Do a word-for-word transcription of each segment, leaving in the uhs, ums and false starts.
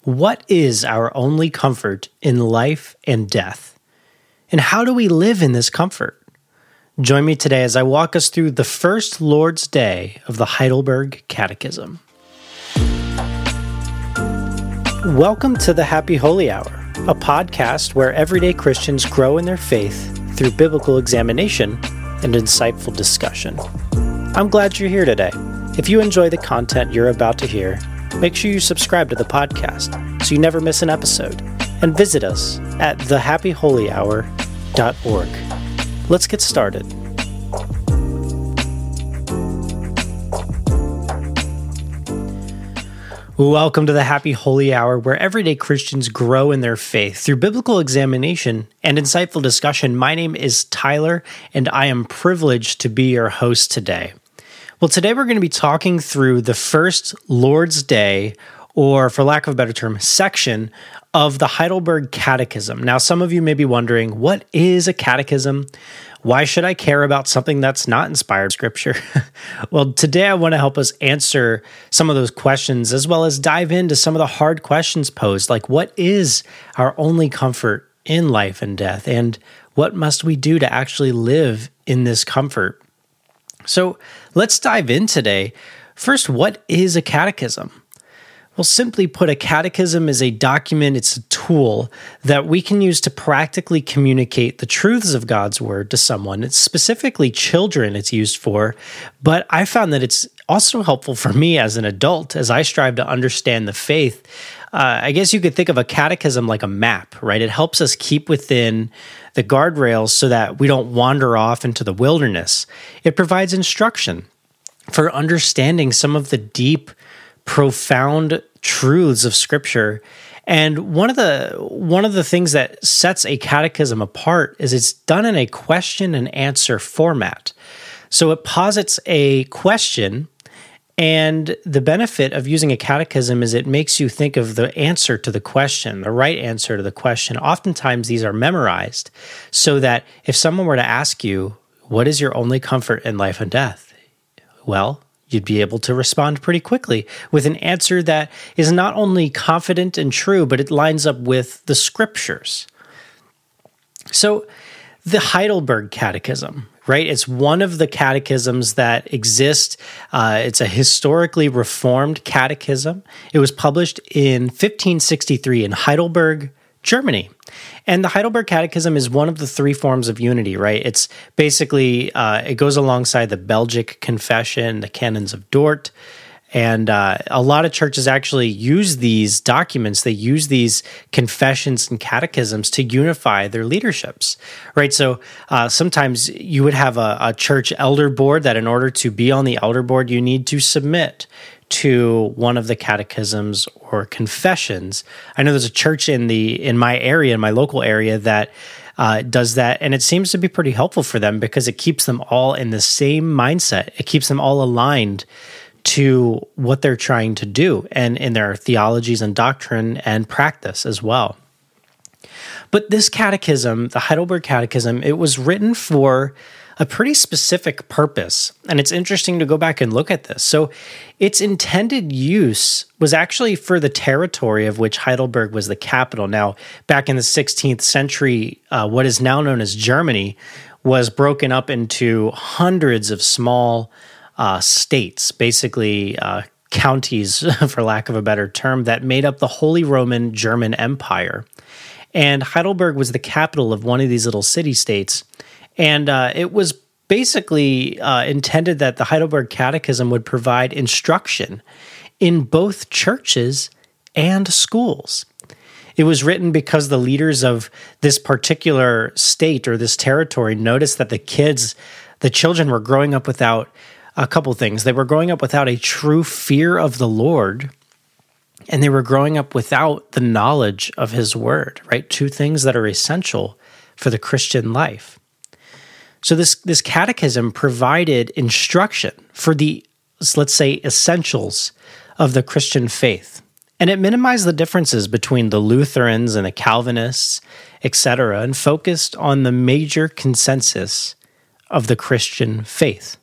What is our only comfort in life and death? And how do we live in this comfort? Join me today as I walk us through the first Lord's Day of the Heidelberg Catechism. Welcome to the Happy Holy Hour, a podcast where everyday Christians grow in their faith through biblical examination and insightful discussion. I'm glad you're here today. If you enjoy the content you're about to hear, make sure you subscribe to the podcast so you never miss an episode, and visit us at the happy holy hour dot org. Let's get started. Welcome to the Happy Holy Hour, where everyday Christians grow in their faith through biblical examination and insightful discussion. My name is Tyler, and I am privileged to be your host today. Well, today we're going to be talking through the first Lord's Day, or for lack of a better term, section of the Heidelberg Catechism. Now, some of you may be wondering, what is a catechism? Why should I care about something that's not inspired Scripture? Well, today I want to help us answer some of those questions, as well as dive into some of the hard questions posed, like what is our only comfort in life and death, and what must we do to actually live in this comfort? So let's dive in today. First, what is a catechism? Well, simply put, a catechism is a document, it's a tool that we can use to practically communicate the truths of God's word to someone. It's specifically children it's used for, but I found that it's also helpful for me as an adult as I strive to understand the faith. Uh, I guess you could think of a catechism like a map, right? It helps us keep within the guardrails so that we don't wander off into the wilderness. It provides instruction for understanding some of the deep, profound truths of Scripture. And one of the one of the things that sets a catechism apart is it's done in a question and answer format. So it posits a question, and the benefit of using a catechism is it makes you think of the answer to the question, the right answer to the question. Oftentimes these are memorized so that if someone were to ask you, what is your only comfort in life and death? Well, you'd be able to respond pretty quickly with an answer that is not only confident and true, but it lines up with the Scriptures. So the Heidelberg Catechism, right? It's one of the catechisms that exist. Uh, it's a historically reformed catechism. It was published in fifteen sixty-three in Heidelberg, Germany. And the Heidelberg Catechism is one of the three forms of unity, right? It's basically, uh, it goes alongside the Belgic Confession, the Canons of Dort, and uh, a lot of churches actually use these documents. They use these confessions and catechisms to unify their leaderships, right? So uh, sometimes you would have a, a church elder board that in order to be on the elder board, you need to submit to one of the catechisms or confessions. I know there's a church in the in my area, in my local area, that uh, does that, and it seems to be pretty helpful for them because it keeps them all in the same mindset. It keeps them all aligned to what they're trying to do, and in their theologies and doctrine and practice as well. But this catechism, the Heidelberg Catechism, it was written for a pretty specific purpose. And it's interesting to go back and look at this. So its intended use was actually for the territory of which Heidelberg was the capital. Now, back in the sixteenth century, uh, what is now known as Germany was broken up into hundreds of small uh, states, basically uh, counties, for lack of a better term, that made up the Holy Roman German Empire. And Heidelberg was the capital of one of these little city-states. And uh, it was basically uh, intended that the Heidelberg Catechism would provide instruction in both churches and schools. It was written because the leaders of this particular state or this territory noticed that the kids, the children were growing up without a couple things. They were growing up without a true fear of the Lord, and they were growing up without the knowledge of His Word, right? Two things that are essential for the Christian life. So this, this catechism provided instruction for the, let's say, essentials of the Christian faith. And it minimized the differences between the Lutherans and the Calvinists, et cetera, and focused on the major consensus of the Christian faith.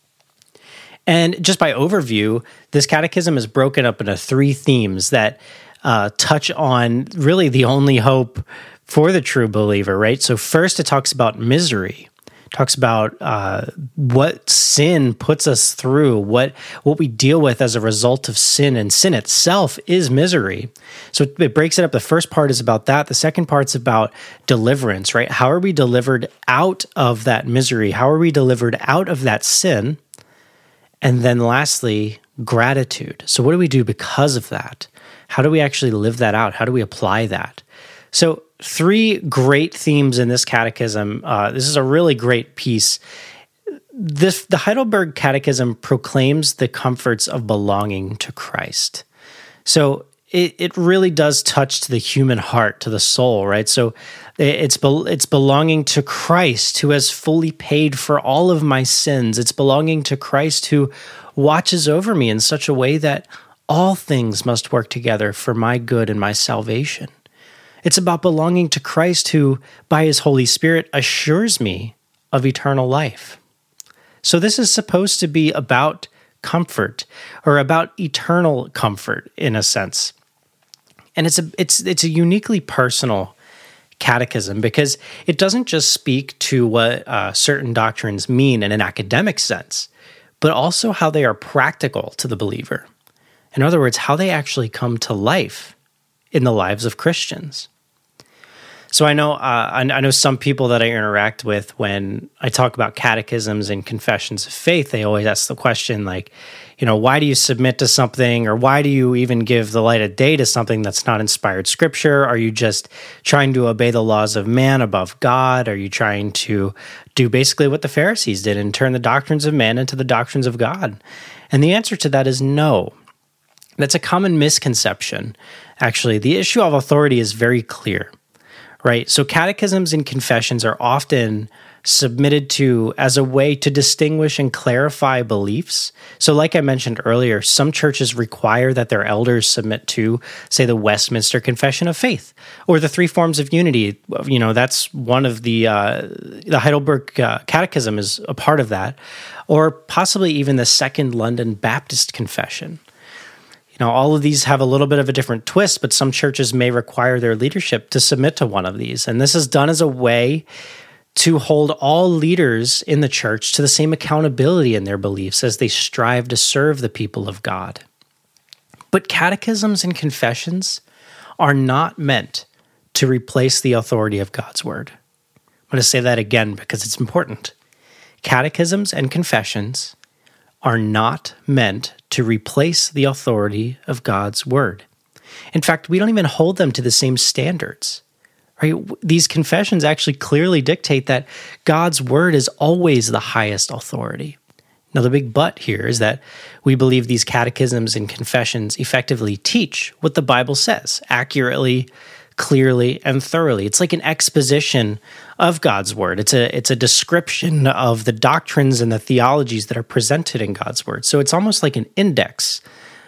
And just by overview, this catechism is broken up into three themes that uh, touch on really the only hope for the true believer, right? So first it talks about misery. Talks about uh, what sin puts us through, what what we deal with as a result of sin, and sin itself is misery. So it, it breaks it up. The first part is about that. The second part's about deliverance, right? How are we delivered out of that misery? How are we delivered out of that sin? And then lastly, gratitude. So what do we do because of that? How do we actually live that out? How do we apply that? So three great themes in this catechism. Uh, this is a really great piece. This, the Heidelberg Catechism proclaims the comforts of belonging to Christ. So it, it really does touch to the human heart, to the soul, right? So it's it's belonging to Christ, who has fully paid for all of my sins. It's belonging to Christ, who watches over me in such a way that all things must work together for my good and my salvation. It's about belonging to Christ, who, by his Holy Spirit, assures me of eternal life. So this is supposed to be about comfort, or about eternal comfort, in a sense. And it's a it's it's a uniquely personal catechism, because it doesn't just speak to what uh, certain doctrines mean in an academic sense, but also how they are practical to the believer. In other words, how they actually come to life in the lives of Christians. So I know uh, I know some people that I interact with when I talk about catechisms and confessions of faith. They always ask the question, like, you know, why do you submit to something, or why do you even give the light of day to something that's not inspired scripture? Are you just trying to obey the laws of man above God? Are you trying to do basically what the Pharisees did and turn the doctrines of man into the doctrines of God? And the answer to that is no. That's a common misconception. Actually, the issue of authority is very clear, right? So catechisms and confessions are often submitted to as a way to distinguish and clarify beliefs. So like I mentioned earlier, some churches require that their elders submit to, say, the Westminster Confession of Faith, or the Three Forms of Unity. You know, that's one of the, uh, the Heidelberg uh, Catechism is a part of that, or possibly even the Second London Baptist Confession. Now, all of these have a little bit of a different twist, but some churches may require their leadership to submit to one of these. And this is done as a way to hold all leaders in the church to the same accountability in their beliefs as they strive to serve the people of God. But catechisms and confessions are not meant to replace the authority of God's word. I'm going to say that again because it's important. Catechisms and confessions are not meant to replace the authority of God's word. In fact, we don't even hold them to the same standards. Right? These confessions actually clearly dictate that God's word is always the highest authority. Now, the big but here is that we believe these catechisms and confessions effectively teach what the Bible says, accurately, clearly, and thoroughly. It's like an exposition of God's word. It's a it's a description of the doctrines and the theologies that are presented in God's word. So it's almost like an index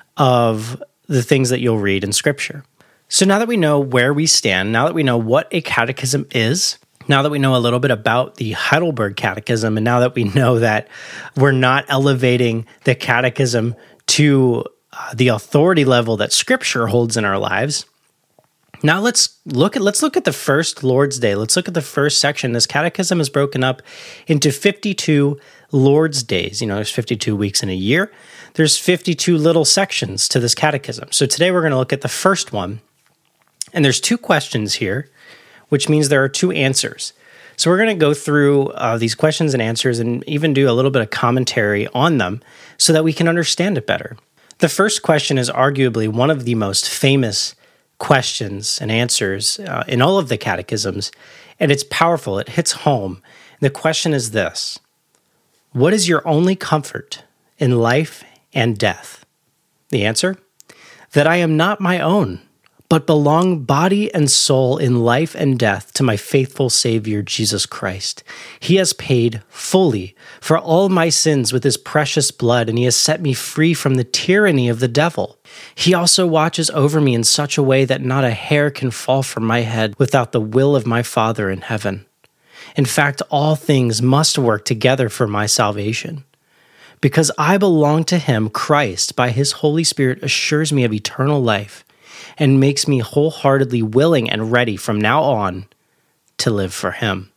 of the things that you'll read in Scripture. So now that we know where we stand, now that we know what a catechism is, now that we know a little bit about the Heidelberg Catechism, and now that we know that we're not elevating the catechism to uh, the authority level that Scripture holds in our lives, now let's look at let's look at the first Lord's Day. Let's look at the first section. This catechism is broken up into fifty-two Lord's Days. You know, there's fifty-two weeks in a year. There's fifty-two little sections to this catechism. So today we're going to look at the first one. And there's two questions here, which means there are two answers. So we're going to go through uh, these questions and answers and even do a little bit of commentary on them so that we can understand it better. The first question is arguably one of the most famous questions and answers uh, in all of the catechisms, and it's powerful. It hits home. The question is this: what is your only comfort in life and death? The answer: that I am not my own, but belong body and soul in life and death to my faithful Savior, Jesus Christ. He has paid fully for all my sins with his precious blood, and he has set me free from the tyranny of the devil. He also watches over me in such a way that not a hair can fall from my head without the will of my Father in heaven. In fact, all things must work together for my salvation. Because I belong to him, Christ, by his Holy Spirit, assures me of eternal life. and makes me wholeheartedly willing and ready from now on to live for him.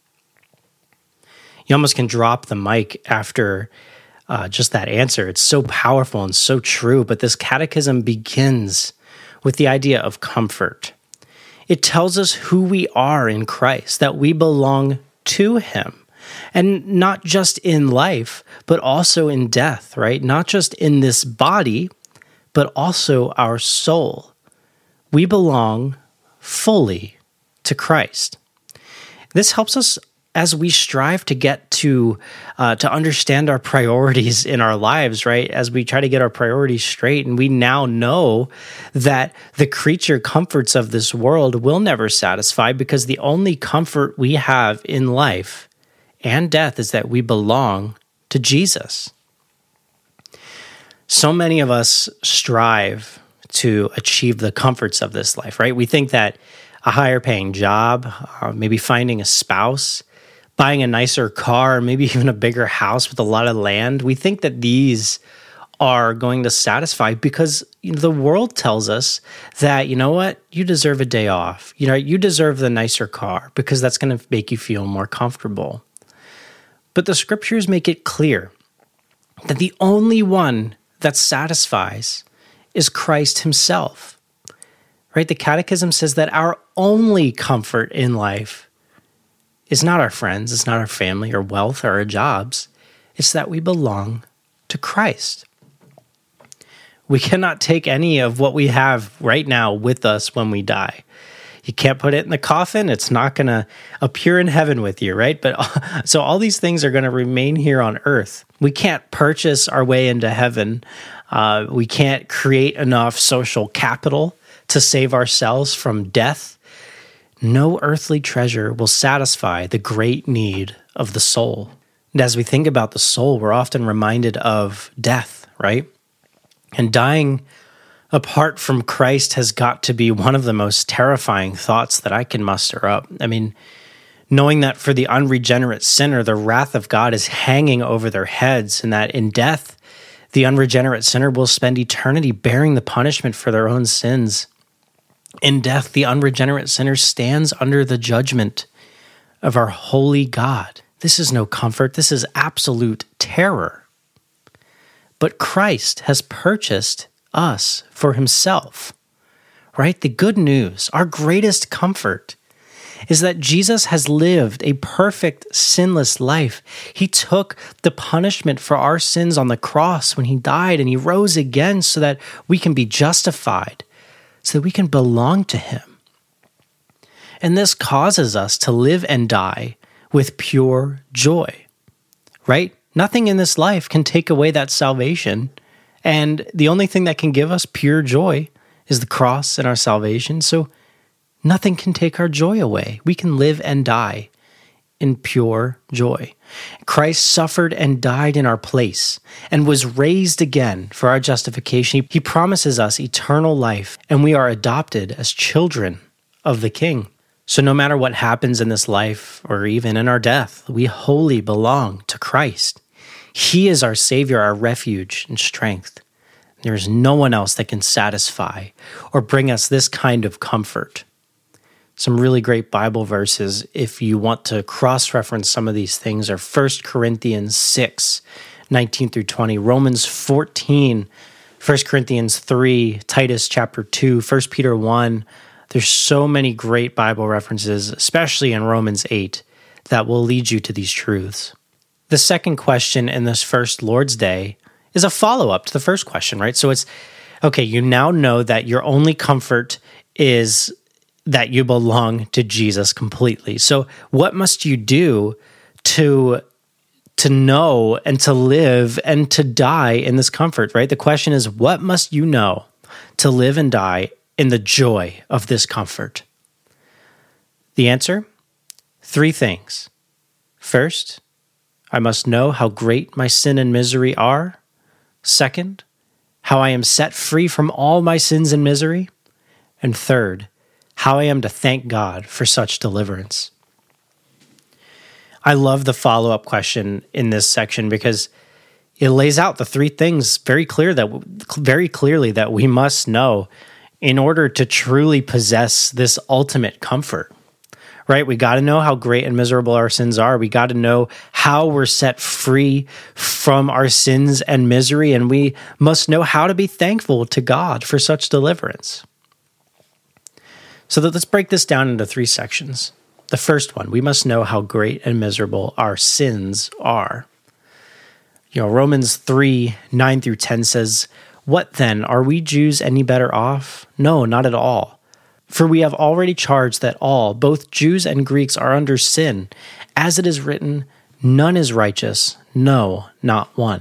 You almost can drop the mic after uh, just that answer. It's so powerful and so true, but this catechism begins with the idea of comfort. It tells us who we are in Christ, that we belong to him. And not just in life, but also in death, right? Not just in this body, but also our soul. We belong fully to Christ. This helps us as we strive to get to uh, to understand our priorities in our lives, right? As we try to get our priorities straight, and we now know that the creature comforts of this world will never satisfy, because the only comfort we have in life and death is that we belong to Jesus. So many of us strive to achieve the comforts of this life, right? We think that a higher paying job, uh, maybe finding a spouse, buying a nicer car, maybe even a bigger house with a lot of land, we think that these are going to satisfy because, you know, the world tells us that, you know what, you deserve a day off. You know, you deserve the nicer car because that's going to make you feel more comfortable. But the scriptures make it clear that the only one that satisfies is Christ himself, right? The Catechism says that our only comfort in life is not our friends, it's not our family or wealth or our jobs. It's that we belong to Christ. We cannot take any of what we have right now with us when we die. You can't put it in the coffin. It's not going to appear in heaven with you, right? But so all these things are going to remain here on earth. We can't purchase our way into heaven. Uh, we can't create enough social capital to save ourselves from death. No earthly treasure will satisfy the great need of the soul. And as we think about the soul, we're often reminded of death, right? And dying apart from Christ has got to be one of the most terrifying thoughts that I can muster up. I mean, knowing that for the unregenerate sinner, the wrath of God is hanging over their heads, and that in death, the unregenerate sinner will spend eternity bearing the punishment for their own sins. In death, the unregenerate sinner stands under the judgment of our holy God. This is no comfort. This is absolute terror. But Christ has purchased us for himself, right? The good news, our greatest comfort, is that Jesus has lived a perfect, sinless life. He took the punishment for our sins on the cross when he died, and he rose again so that we can be justified, so that we can belong to him. And this causes us to live and die with pure joy, right? Nothing in this life can take away that salvation. And the only thing that can give us pure joy is the cross and our salvation. So nothing can take our joy away. We can live and die in pure joy. Christ suffered and died in our place and was raised again for our justification. He promises us eternal life, and we are adopted as children of the King. So no matter what happens in this life or even in our death, we wholly belong to Christ. He is our Savior, our refuge and strength. There is no one else that can satisfy or bring us this kind of comfort. Some really great Bible verses, if you want to cross-reference some of these things, are First Corinthians six, nineteen through twenty, Romans fourteen, First Corinthians three, Titus chapter two, First Peter one. There's so many great Bible references, especially in Romans eight, that will lead you to these truths. The second question in this first Lord's Day is a follow-up to the first question, right? So it's, okay, you now know that your only comfort is that you belong to Jesus completely. So what must you do to, to know and to live and to die in this comfort, right? The question is, what must you know to live and die in the joy of this comfort? The answer? Three things. First, I must know how great my sin and misery are. Second, how I am set free from all my sins and misery. And third, how I am to thank God for such deliverance. I love the follow-up question in this section because it lays out the three things very clear that very clearly that we must know in order to truly possess this ultimate comfort, right? We got to know how great and miserable our sins are. We got to know how we're set free from our sins and misery, and we must know how to be thankful to God for such deliverance. So that let's break this down into three sections. The first one, we must know how great and miserable our sins are. You know, Romans three, nine through ten says, "What then? Are we Jews any better off? No, not at all. For we have already charged that all, both Jews and Greeks, are under sin. As it is written, none is righteous, no, not one."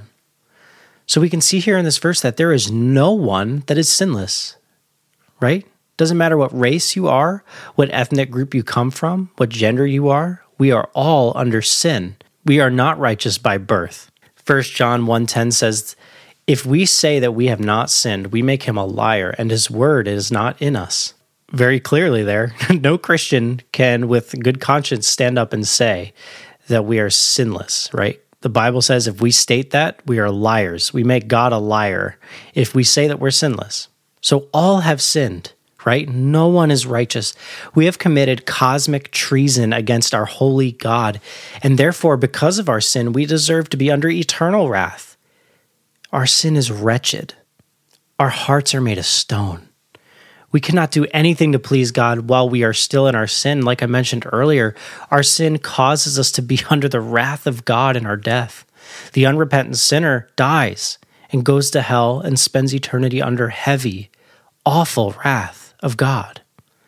So we can see here in this verse that there is no one that is sinless, right? Doesn't matter what race you are, what ethnic group you come from, what gender you are, we are all under sin. We are not righteous by birth. First John one ten says, "If we say that we have not sinned, we make him a liar, and his word is not in us." Very clearly there, no Christian can with good conscience stand up and say that we are sinless, right? The Bible says if we state that, we are liars. We make God a liar if we say that we're sinless. So all have sinned, right? No one is righteous. We have committed cosmic treason against our holy God, and therefore, because of our sin, we deserve to be under eternal wrath. Our sin is wretched. Our hearts are made of stone. We cannot do anything to please God while we are still in our sin. Like I mentioned earlier, our sin causes us to be under the wrath of God in our death. The unrepentant sinner dies and goes to hell and spends eternity under heavy, awful wrath of God.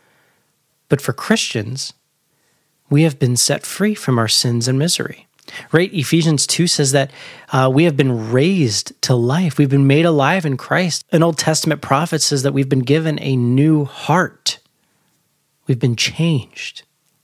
But for Christians, we have been set free from our sins and misery, right? Ephesians two says that uh, we have been raised to life. We've been made alive in Christ. An Old Testament prophet says that we've been given a new heart. We've been changed.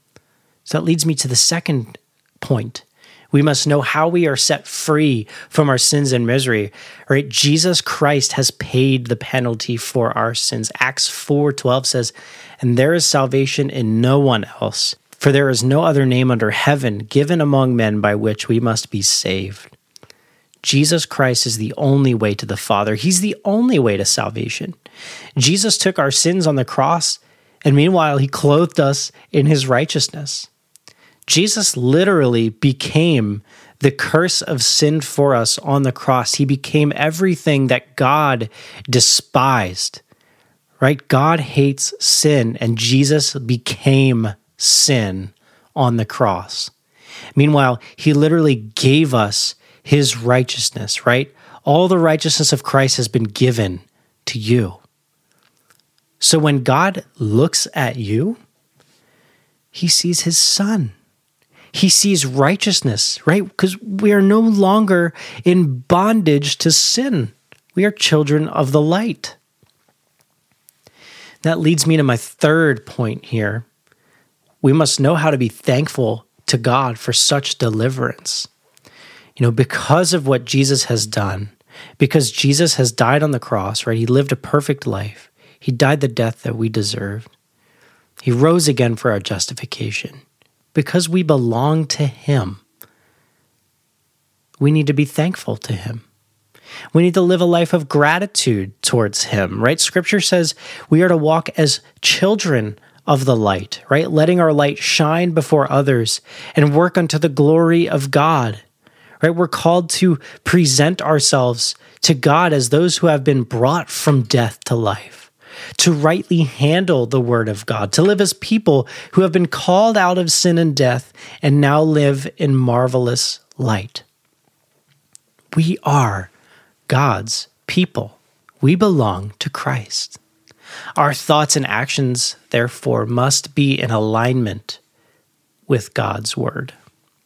So that leads me to the second point. We must know how we are set free from our sins and misery, right? Jesus Christ has paid the penalty for our sins. Acts four twelve says, "And there is salvation in no one else, for there is no other name under heaven given among men by which we must be saved." Jesus Christ is the only way to the Father. He's the only way to salvation. Jesus took our sins on the cross, and meanwhile, he clothed us in his righteousness. Jesus literally became the curse of sin for us on the cross. He became everything that God despised, right? God hates sin, and Jesus became sin on the cross. Meanwhile, he literally gave us his righteousness, right? All the righteousness of Christ has been given to you. So when God looks at you, he sees his son. He sees righteousness, right? Because we are no longer in bondage to sin. We are children of the light. That leads me to my third point here. We must know how to be thankful to God for such deliverance. You know, because of what Jesus has done, because Jesus has died on the cross, right? He lived a perfect life. He died the death that we deserved. He rose again for our justification. Because we belong to him, we need to be thankful to him. We need to live a life of gratitude towards him, right? Scripture says we are to walk as children of the light, right? Letting our light shine before others and work unto the glory of God, right? We're called to present ourselves to God as those who have been brought from death to life, to rightly handle the word of God, to live as people who have been called out of sin and death and now live in marvelous light. We are God's people. We belong to Christ. Our thoughts and actions, therefore, must be in alignment with God's word.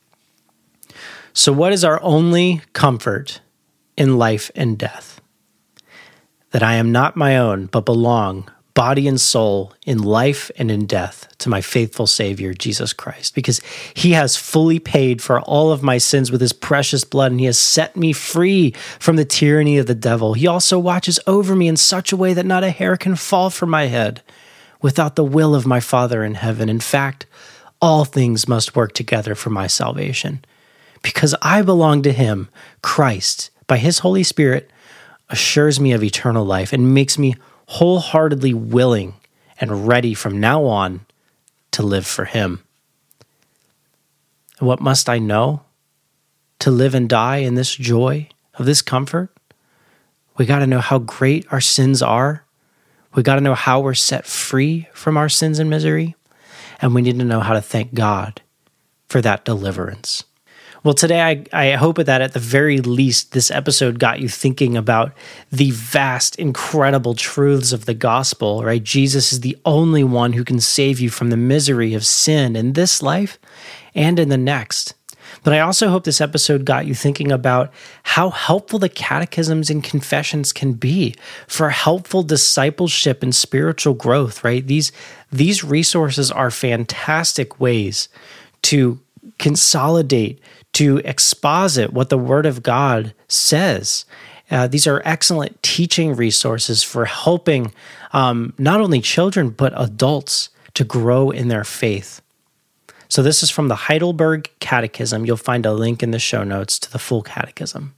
So what is our only comfort in life and death? That I am not my own, but belong, body and soul, in life and in death, to my faithful Savior, Jesus Christ, because he has fully paid for all of my sins with his precious blood, and he has set me free from the tyranny of the devil. He also watches over me in such a way that not a hair can fall from my head without the will of my Father in heaven. In fact, all things must work together for my salvation, because I belong to him. Christ, by his Holy Spirit, assures me of eternal life and makes me wholeheartedly willing and ready from now on to live for Him. And what must I know to live and die in this joy of this comfort? We got to know how great our sins are. We got to know how we're set free from our sins and misery. And we need to know how to thank God for that deliverance. Well, today I, I hope that at the very least, this episode got you thinking about the vast, incredible truths of the gospel, right? Jesus is the only one who can save you from the misery of sin in this life and in the next. But I also hope this episode got you thinking about how helpful the catechisms and confessions can be for helpful discipleship and spiritual growth, right? These, these resources are fantastic ways to consolidate, to exposit what the Word of God says. Uh, these are excellent teaching resources for helping um, not only children, but adults to grow in their faith. So this is from the Heidelberg Catechism. You'll find a link in the show notes to the full catechism.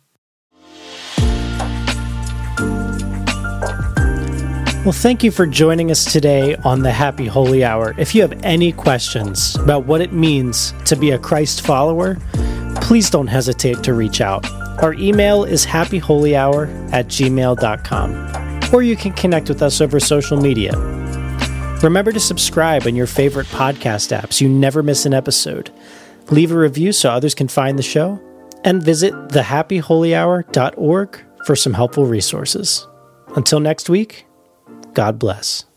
Well, thank you for joining us today on the Happy Holy Hour. If you have any questions about what it means to be a Christ follower, please don't hesitate to reach out. Our email is happy holy hour at gmail dot com, or you can connect with us over social media. Remember to subscribe in your favorite podcast apps so you never miss an episode. Leave a review so others can find the show, and visit the happy holy hour dot org for some helpful resources. Until next week, God bless.